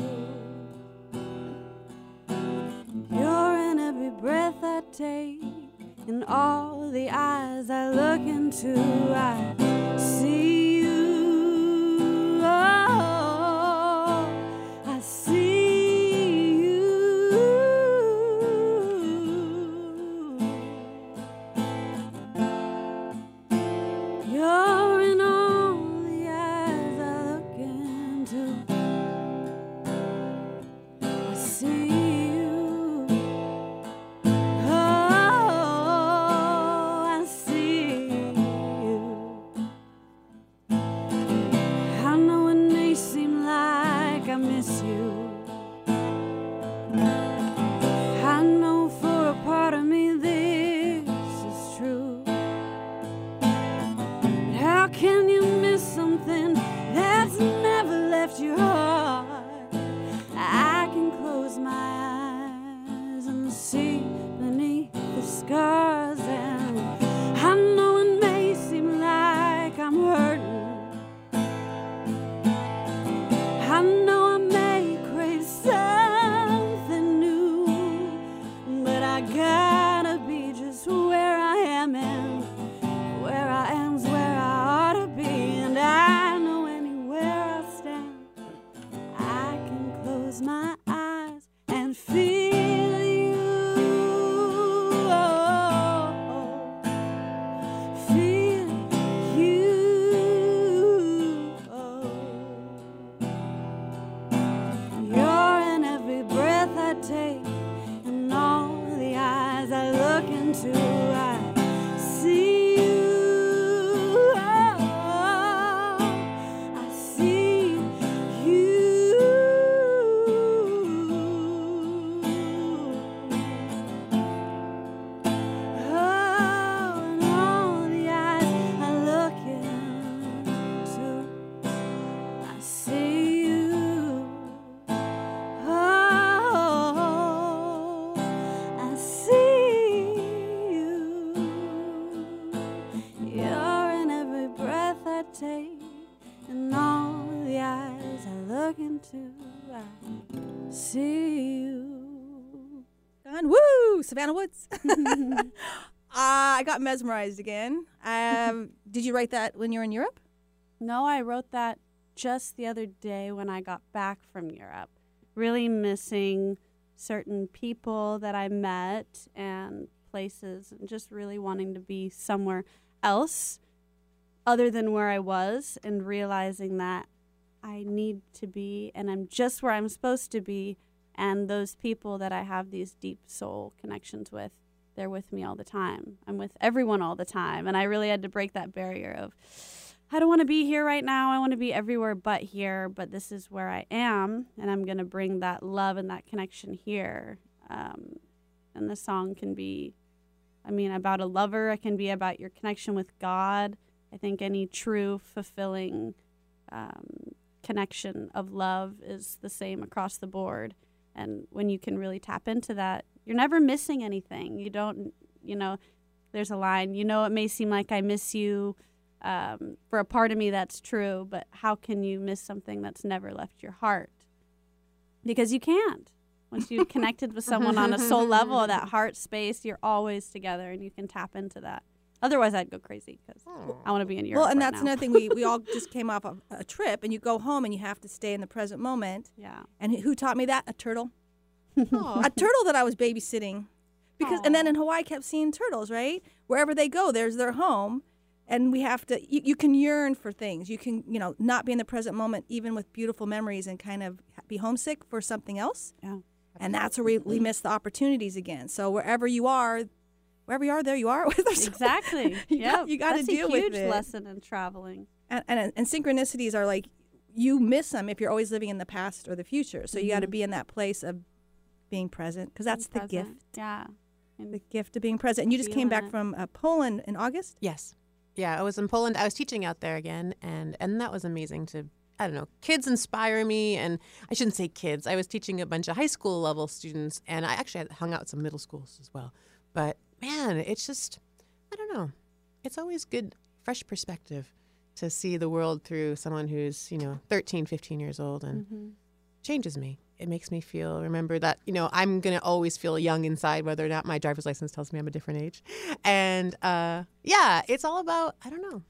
you're in every breath I take, in all the eyes I look into. I see you. Oh, I see you. You're in all the eyes I look into. I see you. Oh, I see you. I know it may seem like I miss you. I know for a part of me this is true. But how can you miss something that's never left your heart? I can close my eyes and see beneath the scars, and I know it may seem like I'm hurting. I know I may crave something new, but I gotta be just where I am, and where I am's where I ought to be. And I know anywhere I stand, I can close my eyes and feel you. Oh, feel you. Oh, you're in every breath I take, in all the eyes I look into. I see you. Oh, I see you. Oh, in all the eyes I look into, I see you. Oh, I see you. You're in every breath I take, in all the eyes I look into. I see you. Done. Woo! Savannah Woods. I got mesmerized again. Did you write that when you were in Europe? No, I wrote that just the other day when I got back from Europe. Really missing certain people that I met and places, and just really wanting to be somewhere else other than where I was, and realizing that I need to be, and I'm just where I'm supposed to be, and those people that I have these deep soul connections with, they're with me all the time. I'm with everyone all the time, and I really had to break that barrier of, I don't want to be here right now. I want to be everywhere but here, but this is where I am, and I'm going to bring that love and that connection here. And the song can be, about a lover. It can be about your connection with God. I think any true, fulfilling connection of love is the same across the board. And when you can really tap into that you're never missing anything. You don't, there's a line, it may seem like I miss you. For a part of me, that's true, but how can you miss something that's never left your heart? Because you can't. Once you've connected with someone on a soul level, that heart space, you're always together, and you can tap into that. Otherwise, I'd go crazy because I want to be in Europe. Well, and right that's now. another thing. We all just came off of a trip, and you go home, and you have to stay in the present moment. Yeah. And who taught me that? A turtle. A turtle that I was babysitting. And then in Hawaii, I kept seeing turtles, right? Wherever they go, there's their home. And we have to, you can yearn for things. You can, not be in the present moment, even with beautiful memories, and kind of be homesick for something else. Yeah. And that's where we miss the opportunities again. So wherever you are, there you are. Exactly. Yeah. You got to deal with it. That's a huge lesson in traveling. And synchronicities are like, you miss them if you're always living in the past or the future. So you got to be in that place of being present, because that's the gift. Yeah. The gift of being present. And you just came back from Poland in August? Yes. Yeah, I was in Poland. I was teaching out there again, and that was amazing to, I don't know, kids inspire me. And I shouldn't say kids. I was teaching a bunch of high school level students, and I actually hung out with some middle schools as well. But, man, it's just, I don't know. It's always good, fresh perspective to see the world through someone who's, 13, 15 years old, and changes me. It makes me remember that, I'm going to always feel young inside, whether or not my driver's license tells me I'm a different age. And, it's all about, I don't know.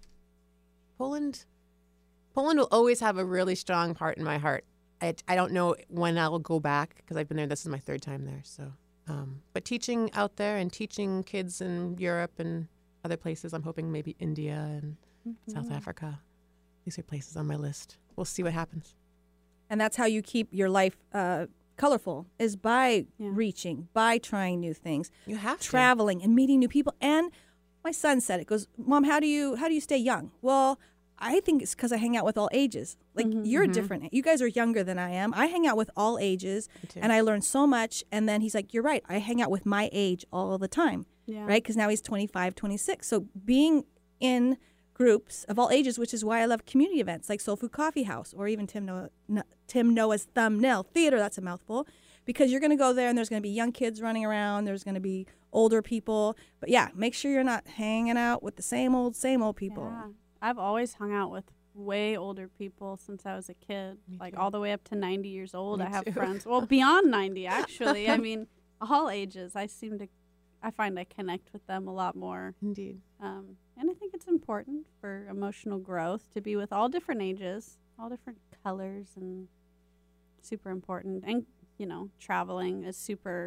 Poland will always have a really strong part in my heart. I don't know when I'll go back, because I've been there. This is my third time there. So, but teaching out there and teaching kids in Europe and other places, I'm hoping maybe India and South Africa. These are places on my list. We'll see what happens. And that's how you keep your life colorful, is by reaching, by trying new things. You have to. Traveling and meeting new people. And my son said it, goes, Mom, how do you stay young? Well, I think it's because I hang out with all ages. Like, you're different. You guys are younger than I am. I hang out with all ages, and I learn so much. And then he's like, you're right. I hang out with my age all the time, right? Because now he's 25, 26. So being in groups of all ages, which is why I love community events like Soul Food Coffee House, or even Tim Noah's Thumbnail Theater. That's a mouthful, because you're going to go there and there's going to be young kids running around. There's going to be older people. But yeah, make sure you're not hanging out with the same old people. Yeah. I've always hung out with way older people since I was a kid, like all the way up to 90 years old. I have friends, well, beyond 90, actually. I mean, all ages. I find I connect with them a lot more. Indeed. And I think it's important for emotional growth to be with all different ages, all different colors, and super important. And, traveling is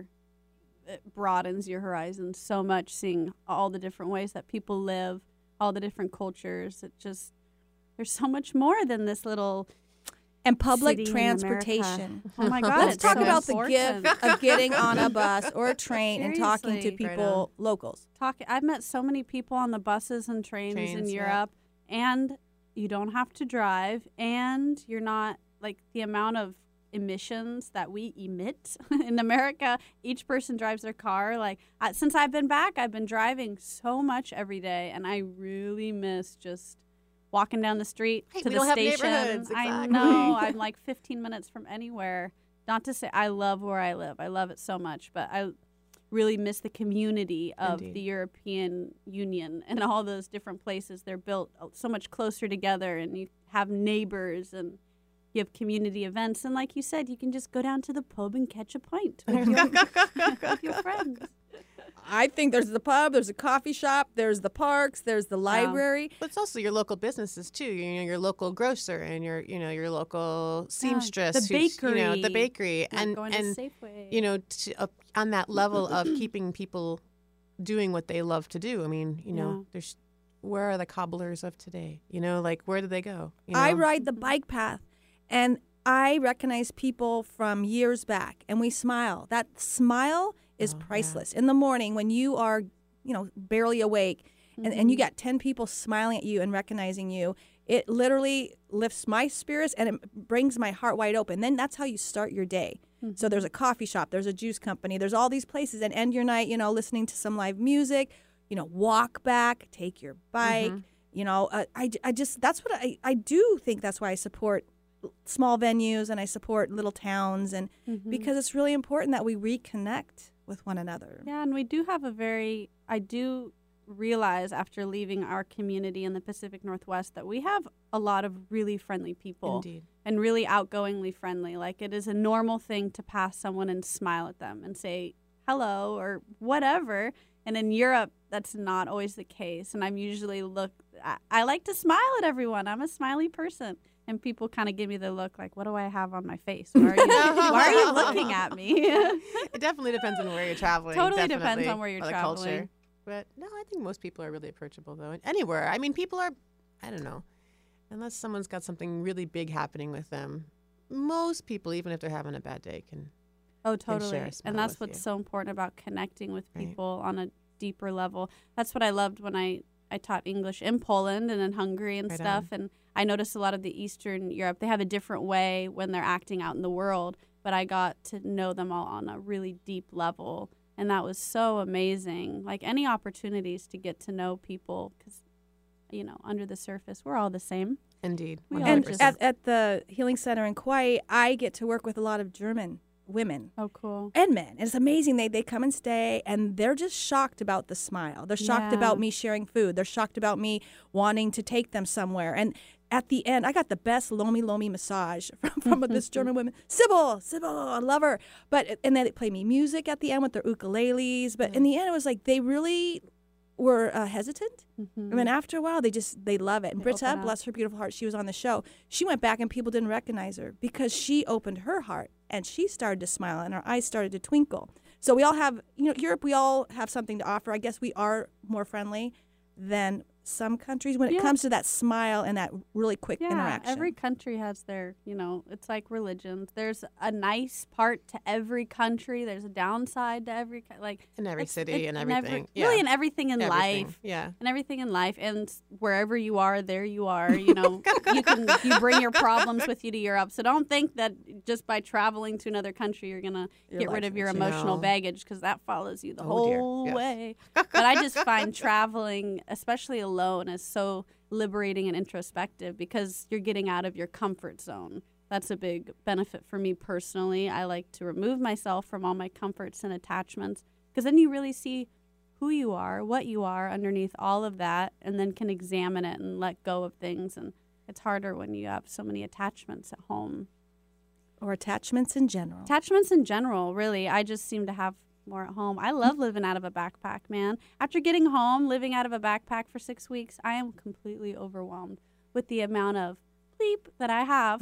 it broadens your horizons so much, seeing all the different ways that people live, all the different cultures. There's so much more than this little and public city transportation. Oh my God! Let's talk about the gift of getting on a bus or a train and talking to people, locals. I've met so many people on the buses and trains in Europe, and you don't have to drive, and you're not, like, the amount of emissions that we emit in America. Each person drives their car. Like, since I've been back, I've been driving so much every day, and I really miss just walking down the street to the station. Exactly. I know. I'm like 15 minutes from anywhere. Not to say I love where I live. I love it so much, but I really miss the community of the European Union and all those different places. They're built so much closer together, and you have neighbors, and you have community events. And like you said, you can just go down to the pub and catch a pint with your friends. I think there's the pub, there's a coffee shop, there's the parks, there's the library. But it's also your local businesses too. Your local grocer and your local seamstress, the bakery, the bakery, and going to Safeway. On that level of keeping people doing what they love to do. I mean, there's where are the cobblers of today? Like, where do they go? I ride the bike path, and I recognize people from years back, and we smile. That smile is priceless. In the morning when you are, barely awake, and you got 10 people smiling at you and recognizing you, it literally lifts my spirits and it brings my heart wide open. Then that's how you start your day. So there's a coffee shop, there's a juice company, there's all these places, and end your night, listening to some live music, walk back, take your bike, I just, that's what I do think that's why I support small venues and I support little towns, and because it's really important that we reconnect with one another. Yeah, and we do have I do realize after leaving our community in the Pacific Northwest that we have a lot of really friendly people. Indeed. And really outgoingly friendly. Like, it is a normal thing to pass someone and smile at them and say hello or whatever. And in Europe, that's not always the case. And I'm usually I like to smile at everyone. I'm a smiley person. And people kind of give me the look like, what do I have on my face? Why are you looking at me? It definitely depends on where you're traveling. Totally depends on where you're or the traveling. Culture. But no, I think most people are really approachable, though. Anywhere. I mean, people are, I don't know, unless someone's got something really big happening with them, most people, even if they're having a bad day, can totally. share a smile And that's with what's you. so important about connecting with Right. people on a deeper level. That's what I loved when I taught English in Poland and in Hungary and Right stuff. on. And I noticed a lot of the Eastern Europe, they have a different way when they're acting out in the world. But I got to know them all on a really deep level. And that was so amazing. Like, any opportunities to get to know people, because, under the surface, we're all the same. Indeed. We And 100%. at the Healing Center in Kauai, I get to work with a lot of German women. Oh, cool. And men. And it's amazing. They come and stay, and they're just shocked about the smile. They're shocked Yeah. about me sharing food. They're shocked about me wanting to take them somewhere. And at the end, I got the best lomi massage from this German woman. Sybil, I love her. And then they play me music at the end with their ukuleles. But in the end, it was like they really were hesitant. Mm-hmm. I mean, after a while, they love it. And They Britta, open up. bless her beautiful heart, she was on the show. She went back and people didn't recognize her because she opened her heart and she started to smile and her eyes started to twinkle. So we all have, Europe, we all have something to offer. I guess we are more friendly than some countries when it comes to that smile and that really quick interaction. Every country has their, it's like religions. There's a nice part to every country. There's a downside to every, in every city and in everything. Really, in everything in Everything. life. Yeah. And everything in life. And wherever you are, there you are. You bring your problems with you to Europe. So don't think that just by traveling to another country, you're going to get rid of your emotional baggage, because that follows you the whole way. But I just find traveling, especially alone, is so liberating and introspective because you're getting out of your comfort zone. That's a big benefit for me personally. I like to remove myself from all my comforts and attachments, because then you really see who you are, what you are underneath all of that, and then can examine it and let go of things. And it's harder when you have so many attachments at home. Or attachments in general. Attachments in general, really. I just seem to have more at home. I love living out of a backpack, man. After getting home, living out of a backpack for 6 weeks, I am completely overwhelmed with the amount of bleep that I have.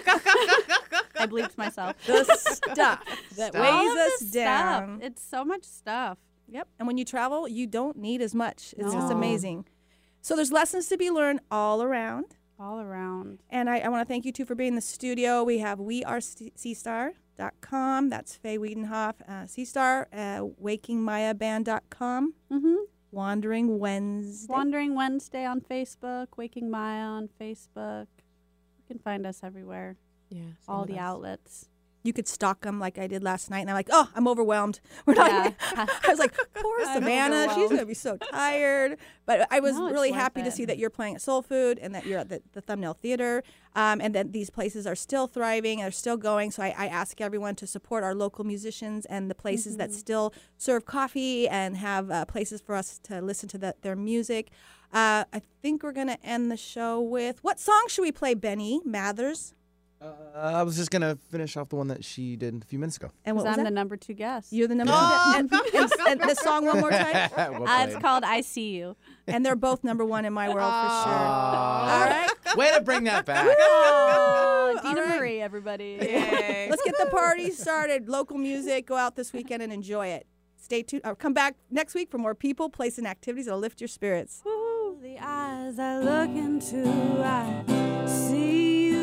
I bleeped myself. The stuff that All weighs of us the down. stuff. It's so much stuff. Yep. And when you travel, you don't need as much. It's just No. amazing. So there's lessons to be learned all around. All around. And I want to thank you, too, for being in the studio. We have weareseastar.com. That's Faye Wiedenhoff. Seastar, wakingmayaband.com. Mm-hmm. Wandering Wednesday. Wandering Wednesday on Facebook. Waking Maya on Facebook. You can find us everywhere. Yeah. All the outlets. You could stalk them like I did last night. And I'm like, oh, I'm overwhelmed. We're not. Yeah. I was like, poor Savannah. She's going to be so tired. But I was No, it's really worth happy to it. see that you're playing at Soul Food and that you're at the Thumbnail Theater, and that these places are still thriving and are still going. So I ask everyone to support our local musicians and the places that still serve coffee and have places for us to listen to their music. I think we're going to end the show with, what song should we play, Benny Mathers? I was just going to finish off the one that she did a few minutes ago. And what was I'm that? the number 2 guest. You're the number 2 guest. And the song one more time? It's called I See You. And they're both number 1 in my world for sure. All right. Way to bring that back. Oh, Dina All right. Marie, everybody. Yay. Let's get the party started. Local music. Go out this weekend and enjoy it. Stay tuned. Come back next week for more people, places, and activities that'll lift your spirits. Ooh, the eyes I look into, I see you.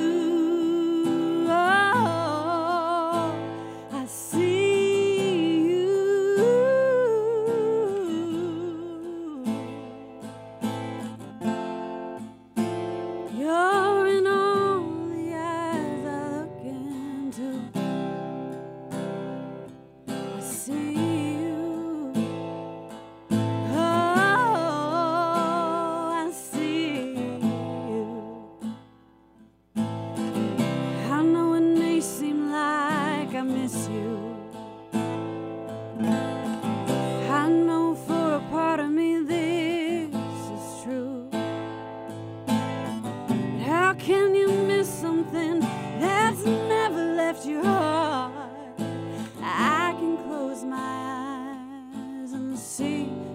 Oh, I see you. You're in all the eyes I look into. I see you. Oh, I see you. something that's never left your heart. I can close my eyes and see